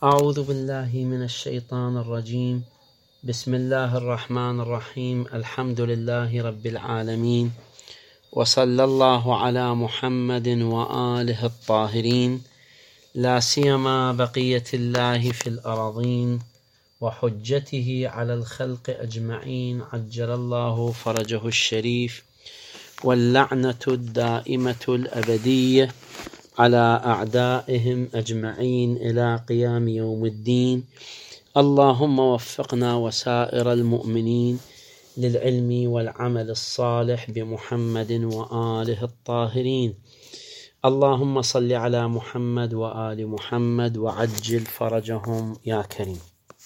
أعوذ بالله من الشيطان الرجيم. بسم الله الرحمن الرحيم. الحمد لله رب العالمين، وصلى الله على محمد وآله الطاهرين، لا سيما بقية الله في الأراضين وحجته على الخلق أجمعين، عجل الله فرجه الشريف، واللعنة الدائمة الأبدية على أعدائهم أجمعين إلى قيام يوم الدين. اللهم وفقنا وسائر المؤمنين للعلم والعمل الصالح بمحمد وآله الطاهرين. اللهم صل على محمد وآل محمد وعجل فرجهم يا كريم.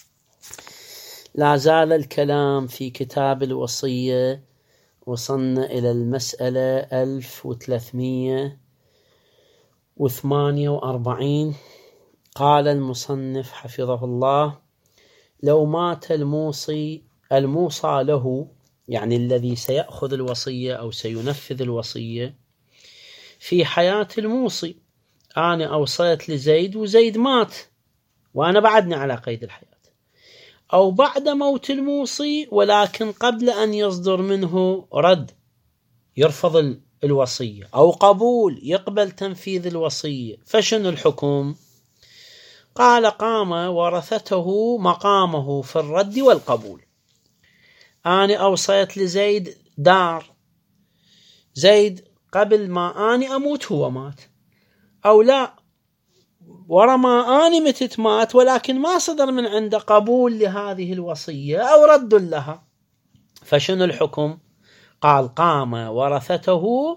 لا زال الكلام في كتاب الوصية، وصلنا إلى المسألة 1348. قال المصنف حفظه الله: لو مات الموصى له، يعني الذي سيأخذ الوصية أو سينفذ الوصية، في حياة الموصي، أنا أوصيت لزيد وزيد مات وأنا بعدني على قيد الحياة، أو بعد موت الموصي ولكن قبل أن يصدر منه رد يرفض الوصية، أو قبول يقبل تنفيذ الوصية، فشنو الحكم؟ قال: قام ورثته مقامه في الرد والقبول. أنا أوصيت لزيد دار، زيد قبل ما أنا أموت هو مات، أو لا، ورا ما أنا متت مات، ولكن ما صدر من عنده قبول لهذه الوصية أو رد لها، فشنو الحكم؟ قال: قام ورثته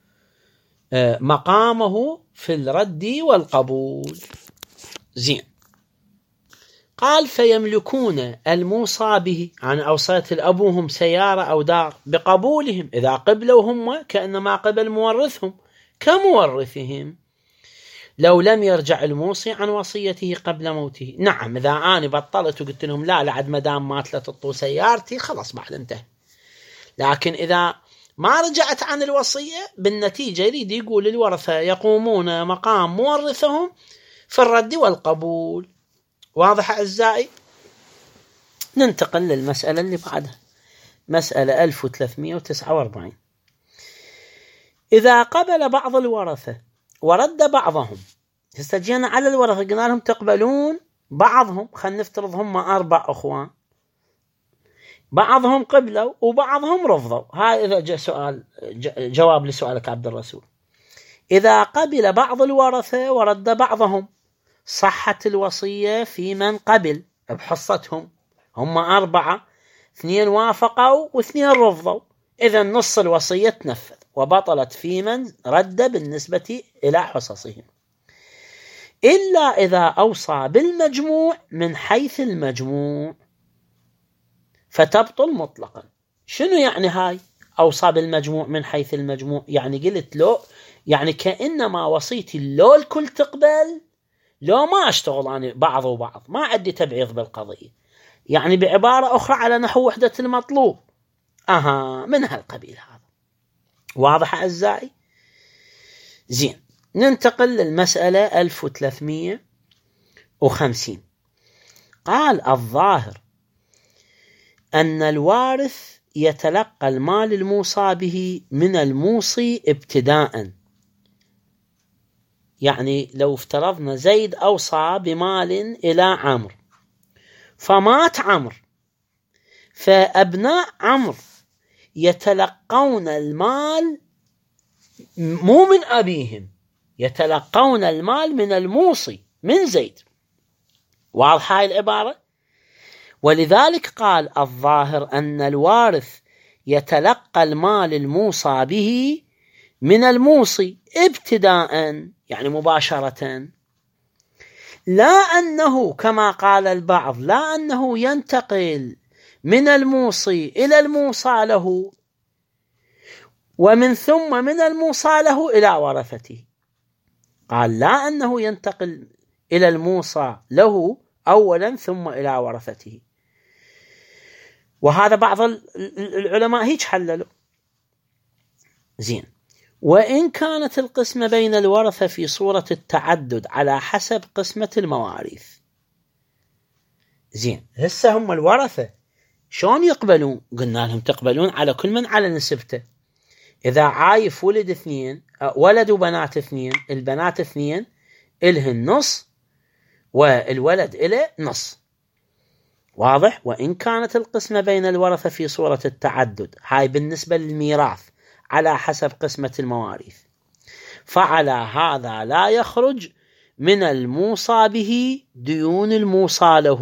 مقامه في الرد والقبول. زين. قال: فيملكون الموصى به، يعني أوصيت لأبوهم سيارة أو دار، بقبولهم إذا قبلوا هم كأنما قبل مورثهم كمورثهم، لو لم يرجع الموصي عن وصيته قبل موته. نعم، إذا أنا بطلت وقلت لهم لا لعد مدام مات لا تطو سيارتي، خلاص بعد انتهى. لكن إذا ما رجعت عن الوصية، بالنتيجة يريد يقول الورثة يقومون مقام مورثهم في الرد والقبول. واضح أعزائي؟ ننتقل للمسألة اللي بعدها، مسألة 1349. إذا قبل بعض الورثة ورد بعضهم، استجينا على الورثة قلنا لهم تقبلون بعضهم، خلينا نفترض هم 4 أخوان، بعضهم قبلوا وبعضهم رفضوا. هاي إذا جاء سؤال جواب لسؤالك عبد الرسول. إذا قبل بعض الورثة ورد بعضهم، صحت الوصية في من قبل بحصتهم، هم 4، 2 وافقوا و2 رفضوا، إذا نص الوصية تنفذ، وبطلت في من رد بالنسبة إلى حصصهم، إلا إذا أوصى بالمجموع من حيث المجموع فتبطل مطلقا. شنو يعني هاي أوصى بالمجموع من حيث المجموع؟ يعني قلت له، يعني كأنما وصيتي لو الكل تقبل، لو ما أشتغل أنا بعض وبعض، ما عندي تبعيض بالقضية، يعني بعبارة أخرى على نحو وحدة المطلوب، من هالقبيل هذا. واضح أعزائي؟ زين. ننتقل للمسألة 1350. قال: الظاهر أن الوارث يتلقى المال الموصى به من الموصي ابتداءً. يعني لو افترضنا زيد أوصى بمال إلى عمرو، فمات عمرو، فأبناء عمرو يتلقون المال مو من أبيهم، يتلقون المال من الموصي من زيد. واضح هاي العبارة؟ ولذلك قال: الظاهر أن الوارث يتلقى المال الموصى به من الموصي ابتداء، يعني مباشرة، لا أنه كما قال البعض، لا أنه ينتقل من الموصي إلى الموصى له، ومن ثم من الموصى له إلى ورثته. قال: لا أنه ينتقل إلى الموصى له أولا ثم إلى ورثته. وهذا بعض العلماء هيك حللوا. زين. وإن كانت القسمة بين الورثة في صورة التعدد على حسب قسمة المواريث، زين، هسه هم الورثة شلون يقبلون؟ قلنا لهم تقبلون على كل من على نسبته. إذا عايف ولد 2، ولد وبنات 2، البنات 2 إلهن نص والولد إله نص. واضح؟ وإن كانت القسمة بين الورثة في صورة التعدد، هاي بالنسبة للميراث على حسب قسمة المواريث، فعلى هذا لا يخرج من الموصى به ديون الموصى له.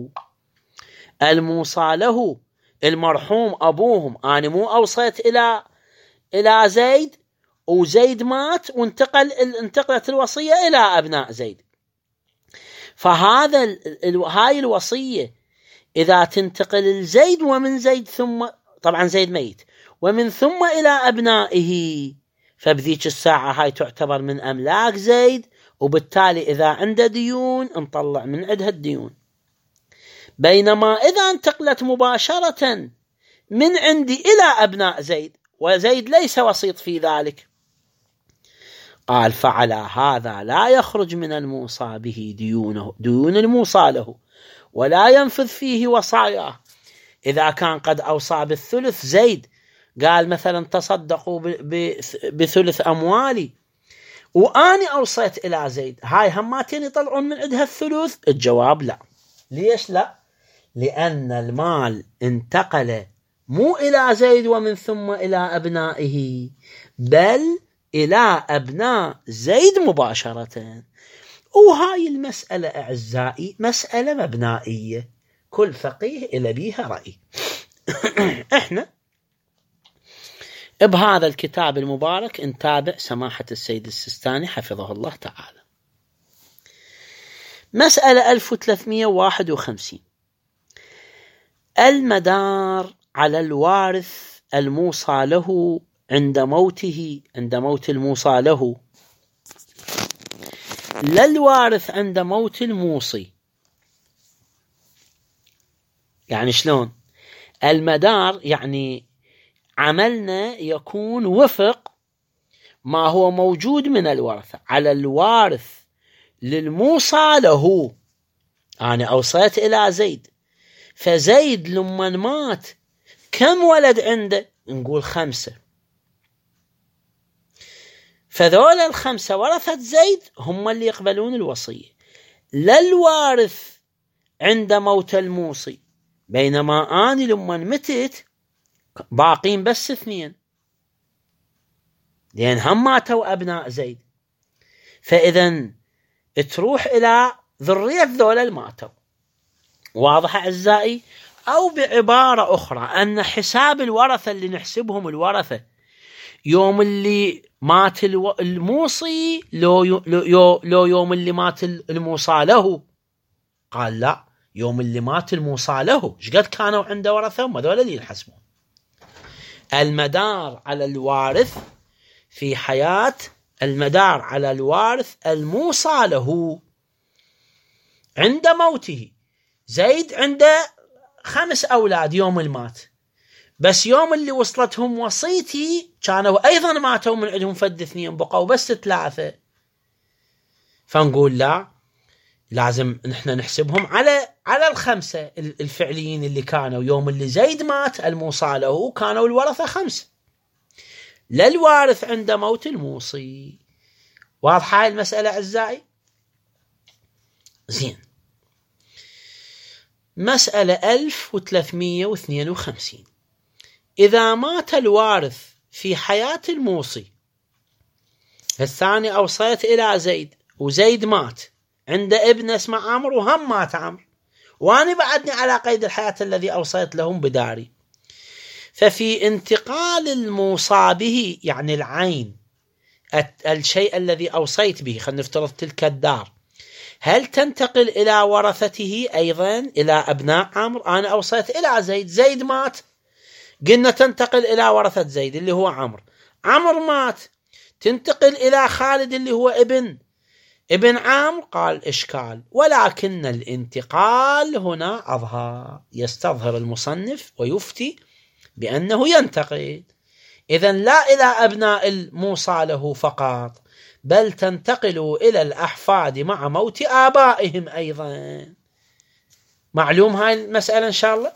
الموصى له المرحوم أبوهم، أنا مو أوصيت إلى زيد وزيد مات انتقلت الوصية إلى أبناء زيد، هاي الوصية إذا تنتقل لزيد ومن زيد ثم طبعا زيد ميت ومن ثم إلى أبنائه، فبذيك الساعة هاي تعتبر من أملاك زيد، وبالتالي إذا عنده ديون نطلع من عندها الديون. بينما إذا انتقلت مباشرة من عندي إلى أبناء زيد وزيد ليس وسيط في ذلك، قال فعلى هذا لا يخرج من الموصى به ديون الموصى له، ولا ينفذ فيه وصاياه. إذا كان قد أوصى بالثلث زيد، قال مثلا تصدقوا بثلث أموالي، وأني أوصيت إلى زيد، هاي هماتين يطلعون من عندها الثلث؟ الجواب لا. ليش لا؟ لأن المال انتقل مو إلى زيد ومن ثم إلى أبنائه، بل إلى أبناء زيد مباشرة. وهاي المسألة أعزائي مسألة مبنائية، كل فقيه إلى بيها رأي. إحنا بهذا الكتاب المبارك نتابع سماحة السيد السيستاني حفظه الله تعالى. مسألة 1351، المدار على الوارث الموصى له عند موته، عند موت الموصى له، لا الوارث عند موت الموصي. يعني شلون المدار؟ يعني عملنا يكون وفق ما هو موجود من الورثة على الوارث للموصى له. أنا أوصيت إلى زيد، فزيد لما مات كم ولد عنده؟ نقول 5، فذول ال5 ورثة زيد هم اللي يقبلون الوصية، لا الوارث عند موت الموصي. بينما أنا لما متت باقين بس 2، لأن هم ماتوا أبناء زيد، فإذا تروح إلى ذرية ذولا الماتوا. واضح أعزائي؟ أو بعبارة أخرى أن حساب الورثة اللي نحسبهم الورثة يوم اللي مات الموصي لو يوم اللي مات الموصى له. قال لا، يوم اللي مات الموصى له شقد كانوا عنده ورثة هم ذولا اللي يحسبون. المدار على الوارث في حياة، المدار على الوارث الموصى له عند موته. زيد عنده 5 أولاد يوم المات، بس يوم اللي وصلتهم وصيتي كانوا أيضا ماتوا من عندهم فد 2، بقوا بس 3. فنقول لا، لازم نحن نحسبهم على ال5 الفعليين اللي كانوا يوم اللي زيد مات الموصى له، كانوا الورثة 5، لا الوارث عند موت الموصي. واضحة هاي المسألة أعزائي؟ زين. مسألة 1352، إذا مات الوارث في حياة الموصي، الثاني أوصيت إلى زيد وزيد مات، عنده ابن اسمه عمرو وهم مات عمرو، وأنا بعدني على قيد الحياة الذي أوصيت لهم بداري، ففي انتقال الموصى به، يعني العين الشيء الذي أوصيت به، خلينا نفترض تلك الدار، هل تنتقل إلى ورثته أيضا إلى أبناء عمرو؟ أنا أوصيت إلى زيد، زيد مات، قلنا تنتقل إلى ورثة زيد اللي هو عمرو، عمرو مات، تنتقل إلى خالد اللي هو ابن عمرو. قال إشكال، ولكن الانتقال هنا أظهر، يستظهر المصنف ويفتي بأنه ينتقل، إذن لا إلى أبناء الموصى له فقط، بل تنتقل إلى الأحفاد مع موت آبائهم أيضا. معلوم هاي المسألة إن شاء الله؟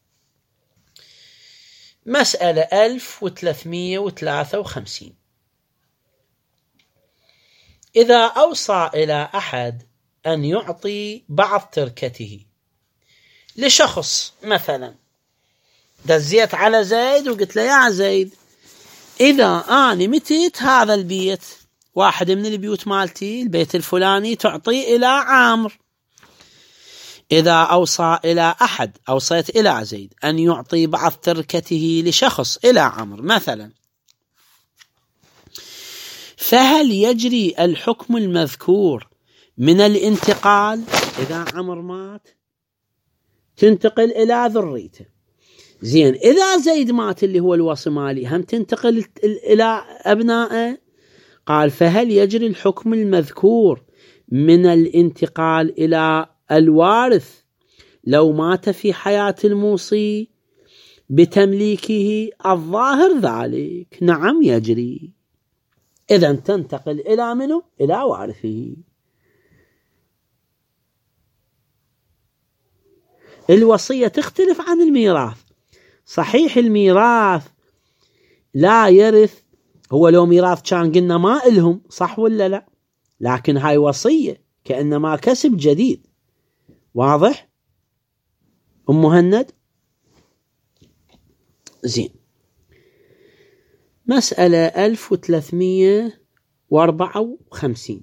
مسألة 1353. إذا أوصى إلى أحد أن يعطي بعض تركته لشخص، مثلا دزيت على زيد وقلت له يا زيد إذا أنا متيت هذا البيت، واحد من البيوت مالتي البيت الفلاني، تعطي إلى عامر. إذا أوصى إلى أحد، أوصيت إلى زيد أن يعطي بعض تركته لشخص إلى عمر مثلا، فهل يجري الحكم المذكور من الانتقال؟ إذا عمر مات تنتقل إلى ذريته. زين، إذا زيد مات اللي هو الوصي مالي هم تنتقل إلى أبنائه. قال فهل يجري الحكم المذكور من الانتقال إلى الوارث لو مات في حياة الموصي بتمليكه؟ الظاهر ذلك نعم يجري. إذن تنتقل إلى منه؟ إلى وارثه. الوصية تختلف عن الميراث. صحيح الميراث لا يرث، هو لو ميراث كان قلنا ما إلهم، صح ولا لا؟ لكن هاي وصية كأنما كسب جديد. واضح أم مهند؟ زين. مسألة 1354.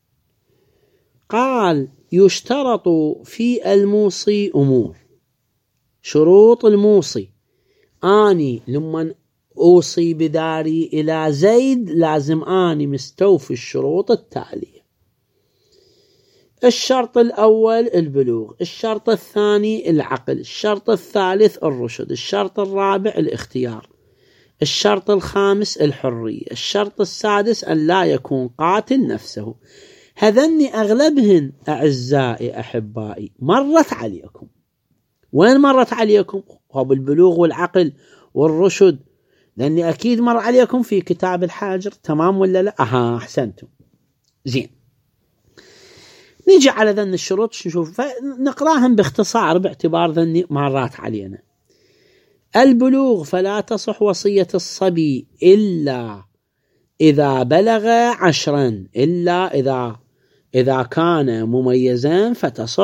قال يشترط في الموصي أمور. شروط الموصي: أني لمن أوصي بداري إلى زيد لازم أني مستوفي الشروط التالية. الشرط الأول البلوغ، الشرط الثاني العقل، الشرط الثالث الرشد، الشرط الرابع الاختيار، الشرط الخامس الحرية، الشرط السادس أن لا يكون قاتل نفسه. هذني أغلبهن أعزائي أحبائي مرت عليكم. وين مرت عليكم؟ هو بالبلوغ والعقل والرشد، لأني أكيد مر عليكم في كتاب الحاجر. تمام ولا لا؟ أحسنتم. زين، نيجي على ذن الشروط نشوف، نقراهم باختصار باعتبار ذني مرات علينا. البلوغ: فلا تصح وصية الصبي إلا إذا بلغ 10، إلا إذا كان مميزا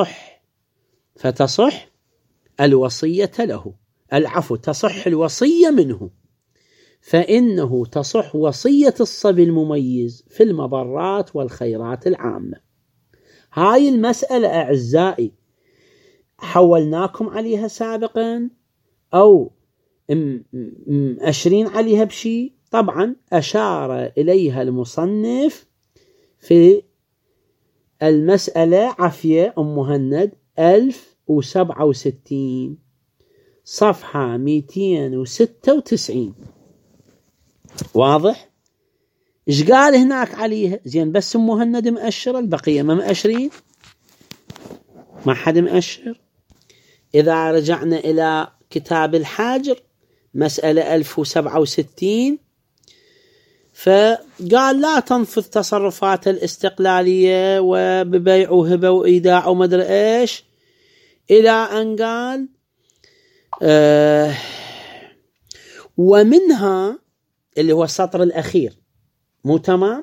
فتصح الوصية له. العفو، تصح الوصية منه، فإنه تصح وصية الصبي المميز في المضرات والخيرات العامة. هاي المسألة أعزائي حولناكم عليها سابقا أو أشرين عليها بشيء. طبعا أشار إليها المصنف في المسألة عفية أم مهند 1067 صفحة 296. واضح؟ إيش قال هناك عليها؟ زين، بس أم مهند مؤشرة، البقية ما مؤشرين، ما حد مؤشر. إذا رجعنا إلى كتاب الحاجر مسألة 1067 فقال لا تنفذ تصرفات الاستقلالية وببيع وهبة وإيداع ومدري إيش، إلى أن قال ومنها اللي هو السطر الأخير، مو تمام؟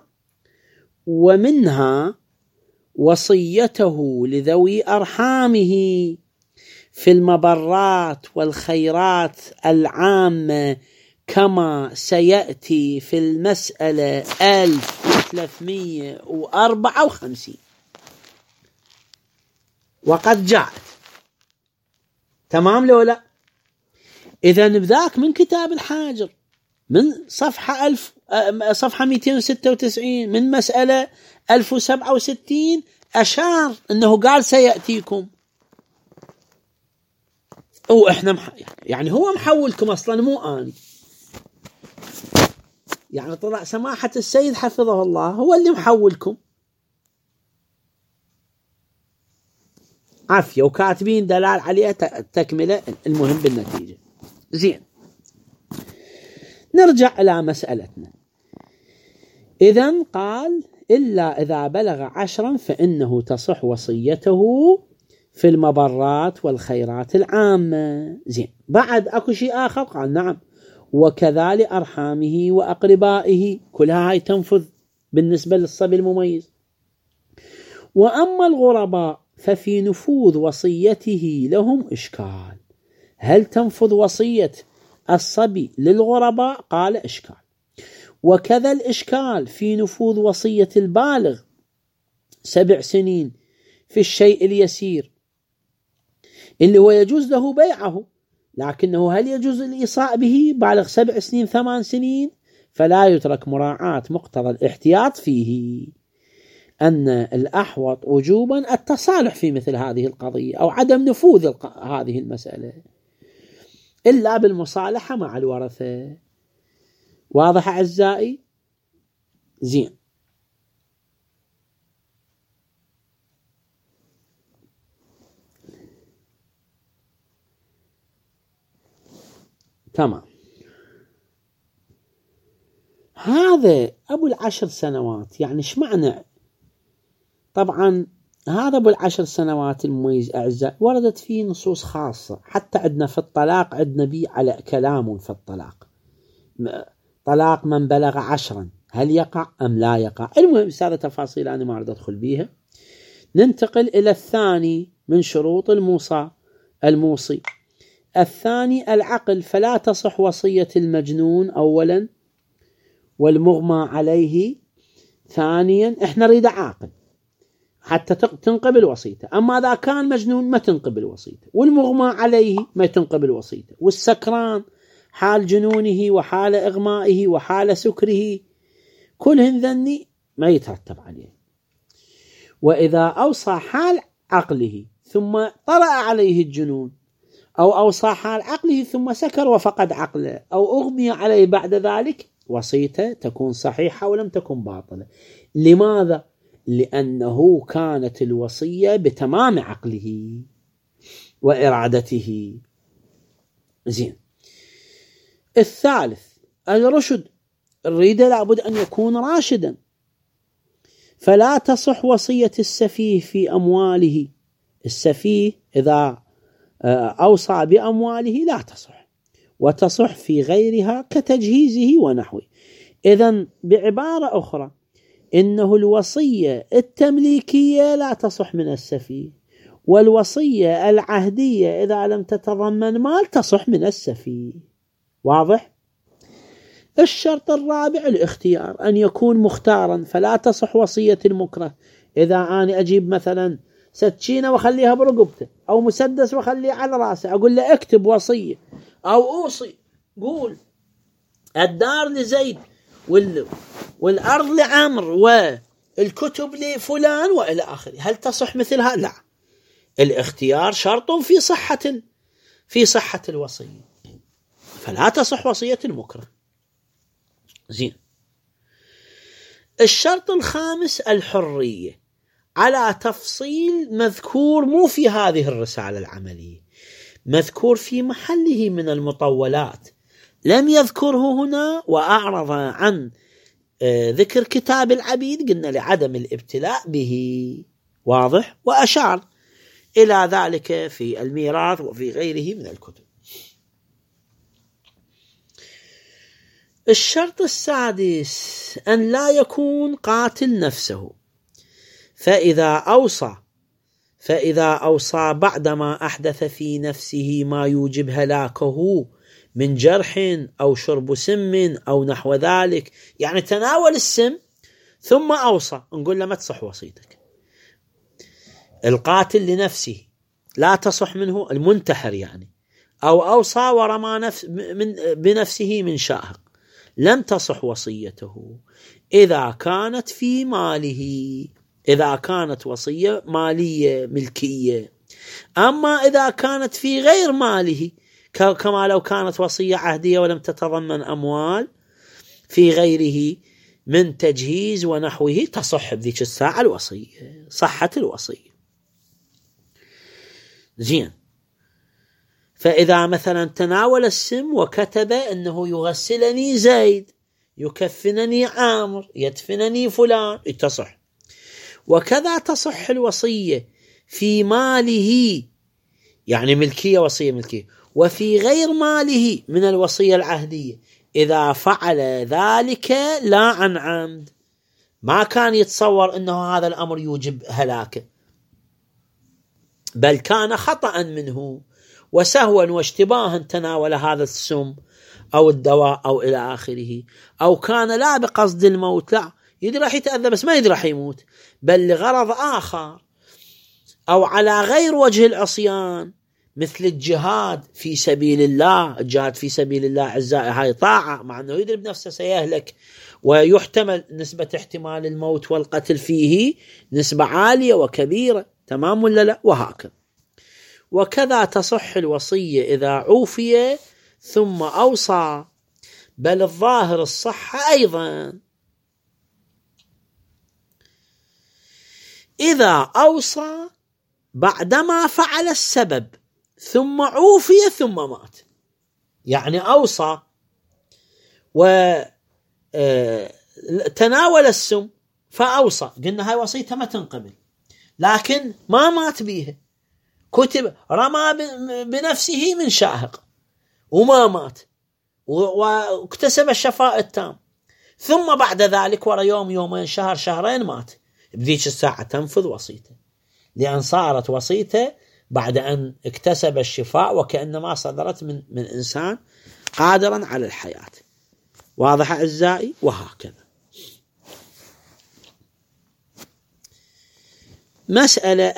ومنها وصيته لذوي أرحامه في المبرات والخيرات العامة كما سيأتي في المسألة 1354 وقد جاءت. تمام لو لا؟ إذا نبذاك من كتاب الحاجر من صفحة 296 من مسألة 1067 أشار أنه قال سيأتيكم، وإحنا يعني هو محولكم أصلا مو آني. يعني طلع سماحة السيد حفظه الله هو اللي محولكم عافية، وكاتبين دلال عليها تكملة المهم بالنتيجة. زين، نرجع إلى مسألتنا. إذن قال إلا إذا بلغ 10 فإنه تصح وصيته في المبرات والخيرات العامة. زين، بعد أكو شيء آخر؟ قال نعم، وكذلك أرحامه وأقربائه، كلها هاي تنفذ بالنسبة للصبي المميز. وأما الغرباء ففي نفوذ وصيته لهم إشكال. هل تنفذ وصية الصبي للغرباء؟ قال إشكال. وكذا الإشكال في نفوذ وصية البالغ 7 سنين في الشيء اليسير اللي هو يجوز له بيعه، لكنه هل يجوز الإيصاء به؟ بالغ 7 سنين 8 سنين، فلا يترك مراعاة مقتضى الاحتياط فيه، أن الأحوط وجوبا التصالح في مثل هذه القضية أو عدم نفوذ هذه المسألة إلا بالمصالحة مع الورثة. واضح أعزائي؟ زين، تمام. هذا أبو 10 سنوات، يعني ايش معنى؟ طبعا هذا أبو 10 سنوات المميز أعزائي وردت فيه نصوص خاصة، حتى عندنا في الطلاق عندنا بي على كلام في الطلاق. طلاق من بلغ 10 هل يقع أم لا يقع؟ المهم هذه تفاصيل أنا ما أريد أدخل بيها. ننتقل إلى الثاني من شروط الموصي. الثاني العقل، فلا تصح وصية المجنون أولا والمغمى عليه ثانيا. احنا نريد عاقل حتى تنقبل وصيته، أما إذا كان مجنون ما تنقبل وصيته، والمغمى عليه ما تنقبل وصيته، والسكران حال جنونه وحال إغمائه وحال سكره كلهن ذني ما يترتب عليه. وإذا أوصى حال عقله ثم طرأ عليه الجنون، أو أوصى حال عقله ثم سكر وفقد عقله، أو أغمي عليه بعد ذلك، وصيته تكون صحيحة ولم تكن باطلة. لماذا؟ لأنه كانت الوصية بتمام عقله وإرادته. زين. الثالث الرشد، الريد لابد أن يكون راشدا، فلا تصح وصية السفيه في أمواله. السفيه إذا أوصى بأمواله لا تصح، وتصح في غيرها كتجهيزه ونحوه. إذن بعبارة أخرى إنه الوصية التمليكية لا تصح من السفيه، والوصية العهدية إذا لم تتضمن مال تصح من السفيه. واضح؟ الشرط الرابع الاختيار، أن يكون مختارا، فلا تصح وصية المكره. إذا أنا أجيب مثلا سكينة وخليها برقبته، أو مسدس وخليه على رأسه، أقول له اكتب وصية أو أوصي، قول الدار لزيد والأرض لعمر والكتب لفلان وإلى آخره. هل تصح مثلها؟ لا. الاختيار شرط في صحة الوصية، فلا تصح وصية المكره. زين. الشرط الخامس الحرية، على تفصيل مذكور مو في هذه الرسالة العملية، مذكور في محله من المطولات، لم يذكره هنا وأعرض عن ذكر كتاب العبيد، قلنا لعدم الابتلاء به. واضح؟ وأشار إلى ذلك في الميراث وفي غيره من الكتب. الشرط السادس أن لا يكون قاتل نفسه، فإذا أوصى بعدما أحدث في نفسه ما يوجب هلاكه من جرح أو شرب سم أو نحو ذلك، يعني تناول السم ثم أوصى، نقول له ما تصح وصيتك. القاتل لنفسه لا تصح منه، المنتحر يعني، أو أوصى ورمى بنفسه من شاهق، لم تصح وصيته إذا كانت في ماله، إذا كانت وصية مالية ملكية. أما إذا كانت في غير ماله، كما لو كانت وصية عهدية ولم تتضمن أموال في غيره من تجهيز ونحوه، تصح بذيك الساعة الوصية، صحت الوصية. زين. فإذا مثلا تناول السم وكتب أنه يغسلني زيد، يكفنني عامر، يدفنني فلان، تصح. وكذا تصح الوصية في ماله، يعني ملكية وصية ملكية، وفي غير ماله من الوصية العهدية إذا فعل ذلك لا عن عمد. ما كان يتصور أنه هذا الأمر يوجب هلاكه، بل كان خطأ منه وسهوا واشتباها تناول هذا السم أو الدواء أو إلى آخره، أو كان لا بقصد الموت، لا يدري راح يتأذى بس ما يدري راح يموت، بل لغرض آخر أو على غير وجه العصيان، مثل الجهاد في سبيل الله. الجهاد في سبيل الله أعزائي هاي طاعة، مع أنه يدري بنفسه سيهلك ويحتمل نسبة احتمال الموت والقتل فيه نسبة عالية وكبيرة، تمام ولا لا؟ وهكذا. وكذا تصح الوصية إذا عوفي ثم أوصى، بل الظاهر الصحة أيضا. إذا أوصى بعدما فعل السبب ثم عوفي ثم مات، يعني أوصى وتناول السم فأوصى، قلنا هاي وصيته ما تنقبل، لكن ما مات بيها، كتب رمى بنفسه من شاهق وما مات واكتسب الشفاء التام، ثم بعد ذلك ورا يوم يومين شهر شهرين مات، بذيك الساعة تنفذ وصيته، لأن صارت وصيته بعد أن اكتسب الشفاء وكأنما صدرت من إنسان قادرا على الحياة. واضح أعزائي؟ وهكذا. مسألة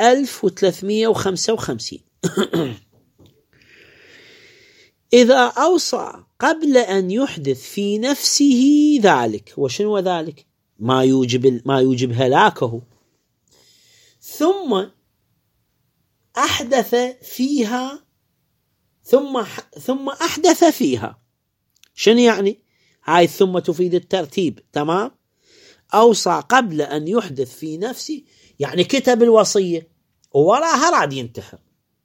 1355 إذا أوصى قبل أن يحدث في نفسه ذلك، وشنو ذلك؟ ما يوجب هلاكه، ثم أحدث فيها ثم أحدث فيها. شنو يعني؟ هاي ثم تفيد الترتيب، تمام؟ أوصى قبل أن يحدث في نفسه، يعني كتب الوصية ووراها راد ينتحر،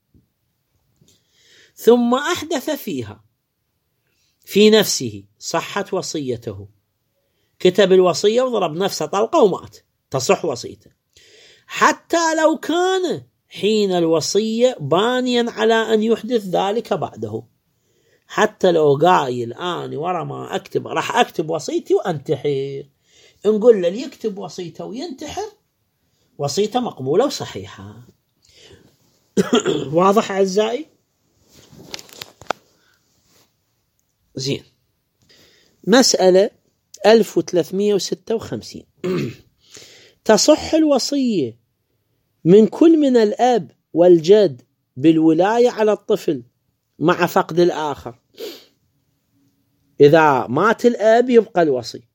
ثم أحدث فيها في نفسه، صحت وصيته، كتب الوصية وضرب نفسه طلقة ومات، تصح وصيته، حتى لو كان حين الوصية بانيا على أن يحدث ذلك بعده. حتى لو قايل أنا ورا ما أكتب راح أكتب وصيتي وأنتحر، نقول له يكتب وصيته وينتحر، وصيته مقبولة وصحيحة. واضح أعزائي؟ زين. مسألة 1356 تصح الوصية من كل من الأب والجد بالولاية على الطفل مع فقد الآخر. إذا مات الأب يبقى الوصي،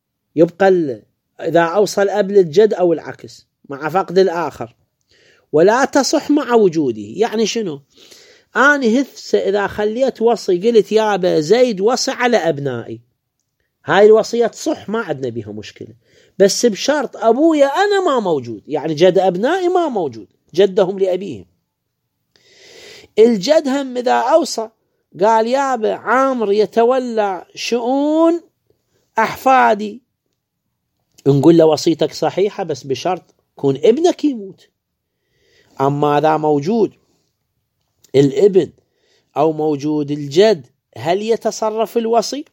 إذا أوصى الأب للجد أو العكس مع فقد الآخر، ولا تصح مع وجوده. يعني شنو؟ أنا هسه إذا خليت وصي قلت يابا زيد وصي على أبنائي، هاي الوصية تصح، ما عندنا بها مشكلة، بس بشرط أبويا أنا ما موجود، يعني جد أبنائي ما موجود، جدهم لأبيهم. الجد هم إذا أوصى قال يابا عامر يتولى شؤون أحفادي، نقول له وصيتك صحيحة بس بشرط كون ابنك يموت. أما إذا موجود الابن أو موجود الجد، هل يتصرف الوصي؟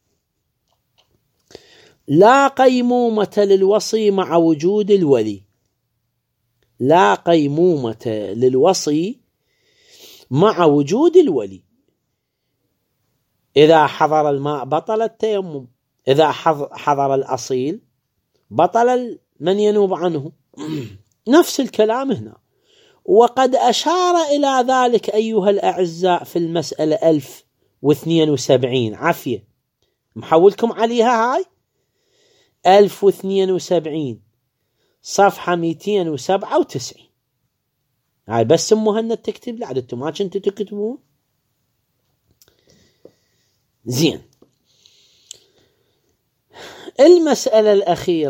لا قيمومة للوصي مع وجود الولي، لا قيمومة للوصي مع وجود الولي. إذا حضر الماء بطل التيمم، إذا حضر الأصيل بطل من ينوب عنه. نفس الكلام هنا. وقد أشار إلى ذلك أيها الأعزاء في المسألة 1072، عافية محولكم عليها، هاي 1072 صفحة 297. هاي بس مهند تكتب لعد، انتم ما كنتوا تكتبون. زين. المسألة الأخيرة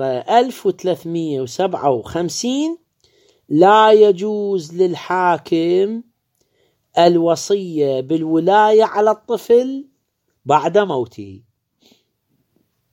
1357 لا يجوز للحاكم الوصية بالولاية على الطفل بعد موته.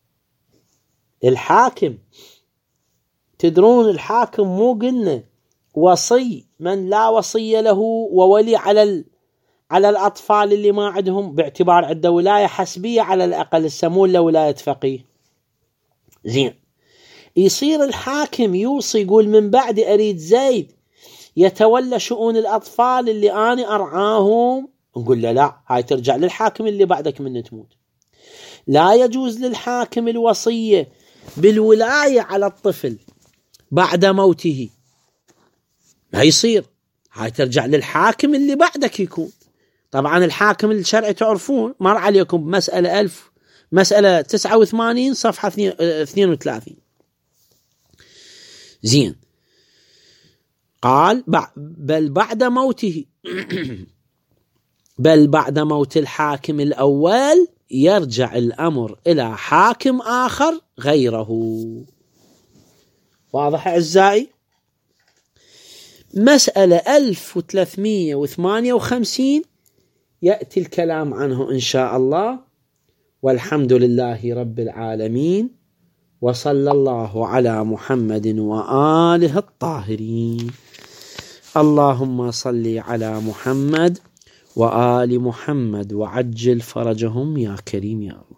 الحاكم، تدرون الحاكم مو قلنا وصي من لا وصي له وولي على الأطفال اللي ما عندهم، باعتبار عنده ولاية حسبية على الأقل يسمون له ولاية فقيه. زين، يصير الحاكم يوصي يقول من بعد أريد زيد يتولى شؤون الأطفال اللي أنا أرعاهم، نقول له لا، هاي ترجع للحاكم اللي بعدك من تموت. لا يجوز للحاكم الوصية بالولاية على الطفل بعد موته، ما يصير، هاي ترجع للحاكم اللي بعدك يكون. طبعا الحاكم الشرعي تعرفون مر عليكم مسألة 89 صفحة 32. زين، قال بل بعد موته بل بعد موت الحاكم الأول يرجع الأمر إلى حاكم آخر غيره. واضح أعزائي؟ مسألة 1358 يأتي الكلام عنه إن شاء الله، والحمد لله رب العالمين، وصلى الله على محمد وآله الطاهرين. اللهم صل على محمد وآل محمد وعجل فرجهم يا كريم يا الله.